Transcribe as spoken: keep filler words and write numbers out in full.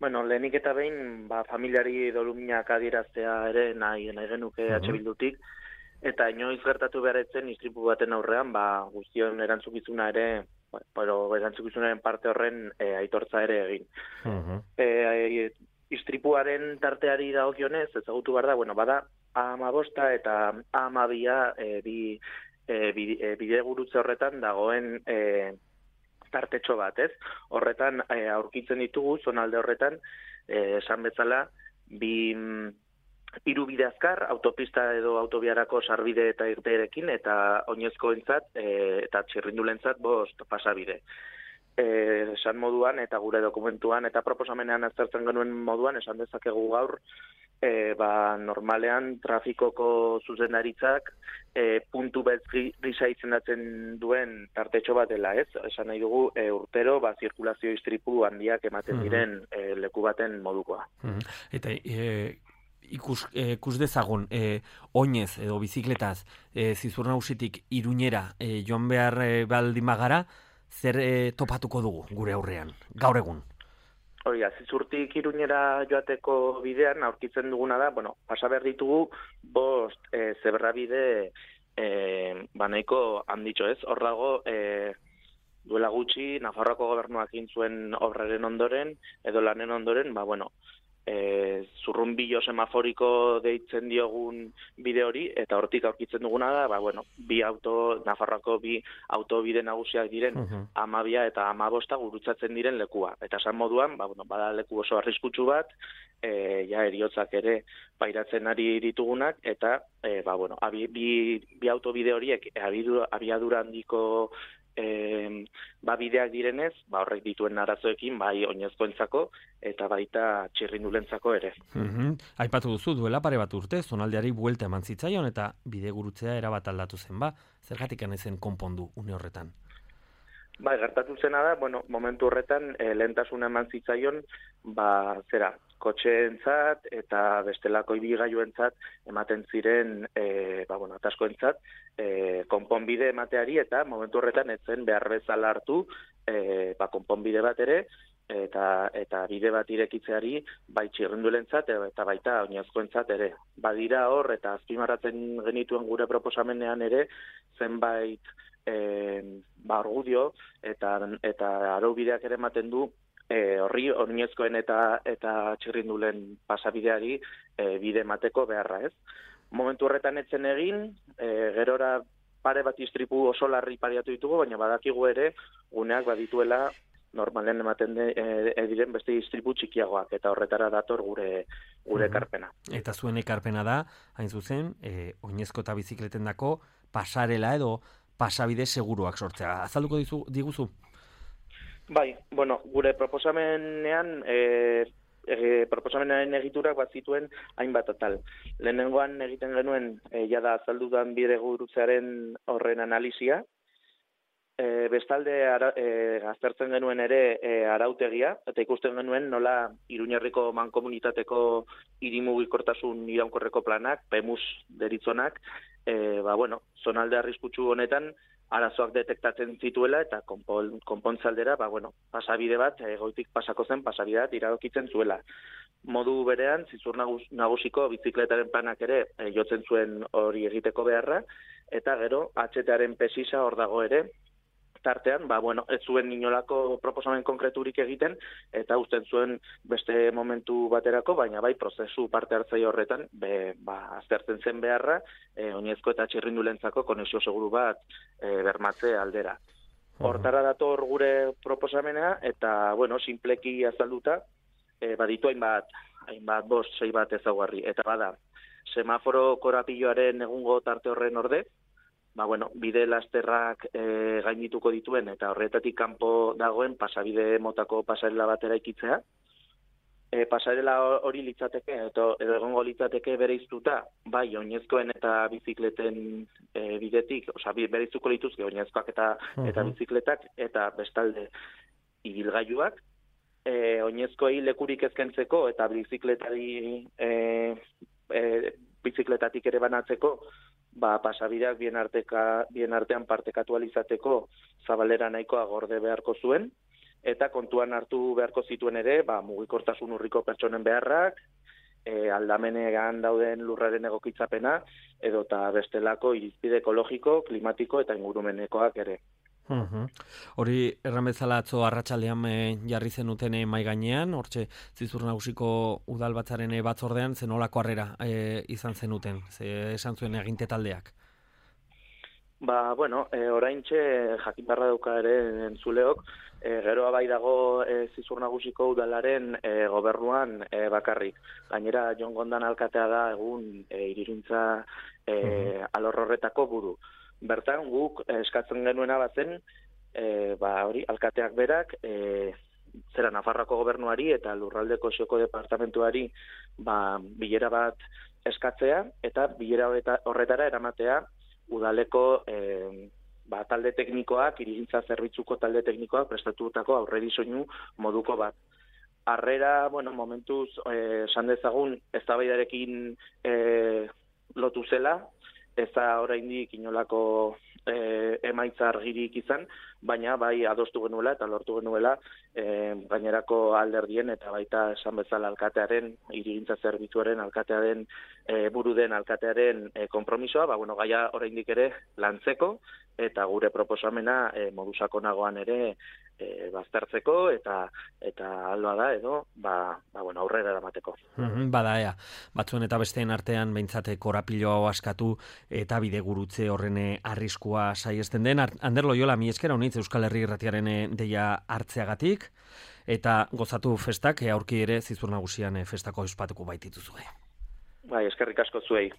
Bueno, lehenik eta behin, ba, familiari doluminak adieraztea ere nahi, nahi genuke uh-huh. H Bildutik, eta inoiz gertatu beharretzen istripu baten aurrean, ba, guztion erantzukizuna ere, pero erantzukizunaren parte horren e, aitortza ere egin. Uh-huh. E, e, istripuaren tarteari dagokionez, ezagutu behar da, bueno, bada, A hamabosta eta A hamabia e, bi, e, bide, bide gurutze horretan dagoen e, tartetxo bat, ez? Horretan e, aurkitzen ditugu, zonalde horretan, e, esan bezala, bi hiru bide azkar, autopista edo autobiarako sarbide eta irteerekin, eta oinezkoentzat e, eta txirrindulentzat bost pasabide. E, esan moduan eta gure dokumentuan eta proposamenean aztertzen genuen moduan, esan dezakegu gaur, E, ba, normalean trafikoko zuzendaritzak e, puntu beltz gisa izendatzen duen tartetxo bat dela, ez? Esan nahi dugu e, urtero ba, zirkulazio istripu handiak ematen diren e, leku baten modukoa. Eta e, ikus, e, ikus dezagun, e, oinez edo bizikletaz e, Zizur Nagusitik Iruñera e, joan behar e, baldin bagara, zer e, topatuko dugu gure aurrean, gaur egun? Oia, Zizurtik Iruñera joateko bidean aurkitzen duguna da, bueno, pasa behar ditugu bost e, zebrabide e, banaiko handitxo ez. Hor dago, e, duela gutxi, Nafarroako gobernuak egin zuen obraren ondoren, edo lanen ondoren, ba, bueno, e, zurrunbilo semaforiko deitzen diogun bide hori, eta hortik aurkitzen duguna da, ba, bueno, bi auto, Nafarroako bi autobide nagusiak diren, uh-huh. amabia eta amabosta gurutzatzen diren lekua. Eta esan moduan, ba, bueno, bada leku oso arriskutsu bat, e, ja eriotzak ere pairatzen ari ditugunak, eta, e, ba, bueno, abi, bi, bi autobide horiek abiadura handiko E, ba bideak direnez, ba horrek dituen arazoekin bai oinezkoentzako eta baita txirrindulentzako ere. Mm-hmm. Aipatu duzu duela pare bat urte, zonaldeari buelta eman zitzaion eta bide gurutzea erabat aldatu zen ba, zergatik ezen konpondu une horretan? Bai, gertatu zena da, bueno, momentu horretan e, lehentasuna eman zitzaion, ba zera, kotxeentzat eta bestelako ibilgailuentzat ematen ziren e, ba, bueno, ataskoentzat e, konponbide emateari eta momentu horretan ez zen behar bezala hartu e, ba, konponbide bat ere eta eta bide bat irekitzeari bai txirrindulentzat eta baita oinezkoentzat ere. Badira hor eta azpimarratzen genituen gure proposamenean ere zenbait e, ba, argudio eta eta araubideak ere ematen du E, horri oinezkoen eta eta txirrindulen pasabideari e, bide emateko beharra, ez? Momentu horretan etzen egin, e, gerora pare bat istripu oso larri pariatu ditugu, baina badakigu ere guneak badituela normalen ematen de, e, diren beste istripu txikiagoak, eta horretara dator gure gure ekarpena. Eta zuen ekarpena da, hain zuzen, e, oinezko eta bizikletendako pasarela edo pasabide seguruak sortzea. Azalduko dizu, diguzu? Bai, bueno, gure proposamenean, e, e, proposamenean egiturak bat zituen hainbat atal. Lehenengoan egiten genuen, e, jada azaldudan bide gurutzearen horren analizia, e, bestalde ara, e, aztertzen genuen ere e, arautegia, eta ikusten genuen nola Iruñerriko mankomunitateko hirimugikortasun iraunkorreko planak, PEMUS deritzonak, e, ba, bueno, zonalde arriskutsu honetan, arazoak detektatzen zituela eta konpon, konpontzaldera, ba, bueno, pasabide bat, egoitik pasako zen pasabide bat iradokitzen zuela. Modu berean, Zizur Nagusiko bizikletaren planak ere e, jotzen zuen hori egiteko beharra, eta gero, H T-aren pesisa hor dago ere, tartean, ba, bueno, ez zuen inolako proposamen konkreturik egiten, eta usten zuen beste momentu baterako, baina bai, prozesu parte hartzaile horretan, be, ba, aztertzen zen beharra, e, oinezko eta txirrindulentzako konexio seguru bat e, bermatze aldera. Hortara dator gure proposamena, eta, bueno, sinpleki azalduta, e, baditu hainbat, hainbat bost, sei bat ezaugarri, eta bada, semaforo korapilloaren egungo tarte horren orde, ba, bueno, bide lasterrak e, gaindituko dituen eta horretatik kanpo dagoen pasabide motako pasarela batera ikitzea. E, pasarela hori litzateke, edo egongo litzateke bereiztuta, bai, oinezkoen eta bizikleten e, bidetik, osea, bereiztuko lituzke oinezkoak eta, uh-huh. eta bizikletak, eta bestalde ibilgailuak, e, oinezkoei lekurik ezkentzeko eta bizikletari e, e, bizikletatik ere banatzeko, ba, pasabideak bien, arteka, bien artean partekatu alizateko zabalera nahikoa gorde beharko zuen, eta kontuan hartu beharko zituen ere, ba, mugikortasun urriko pertsonen beharrak, e, aldamenean dauden lurraren egokitzapena, edota bestelako irizpide ekologiko, klimatiko eta ingurumenekoak ere. Uhum. Hori erran bezala atzo arratsaldean e, jarri zenuten mai gainean, hortxe Zizur Nagusiko udalbatzaren batzordean zenolako harrera e, izan zenuten, ze esan zuen eginte taldeak? Ba, bueno, e, oraintxe jakin barra dauka ere entzuleok, e, geroa bai dago e, Zizur Nagusiko udalaren e, gobernuan e, bakarrik. Gainera, Jon Gondan alkatea da egun e, Hiriruntza e, uh-huh. alorrorretako buru. Bertan, guk eskatzen genuena bazen, e, ba, hori, alkateak berak, e, zera Nafarroako gobernuari eta Lurraldeko Xoko departamentuari ba, bilera bat eskatzea, eta bilera horretara eramatea udaleko e, ba, talde teknikoak, hirigintza zerbitzuko talde teknikoak prestatutako aurreri soinu moduko bat. Harrera, bueno, momentuz, eh, esan dezagun, eztabaidarekin eh, lotu zela, ez da oraindik inolako e, emaitza argirik izan, baina bai adostu genuela eta lortu genuela e, gainerako alderdien eta baita esan bezala alkatearen, hirigintza zerbitzuaren alkatearen, e, buru den alkatearen e, konpromisoa, ba, bueno, gaia oraindik ere lantzeko eta gure proposamena e, modu sakonagoan ere e, baztertzeko eta eta alba da edo ba, ba bueno, aurrera eramateko. Mm-hmm, bada ea, batzuen eta besteen artean behintzate korapiloa askatu eta bidegurutze horren arriskua saiesten den. Ander Loyola, mi eskera honitz Euskal Herri Irratiaren deia hartzeagatik eta gozatu festak aurki ere Zizur Nagusian festako ospatuko baitituzue. Bai, eskerrik asko zuei.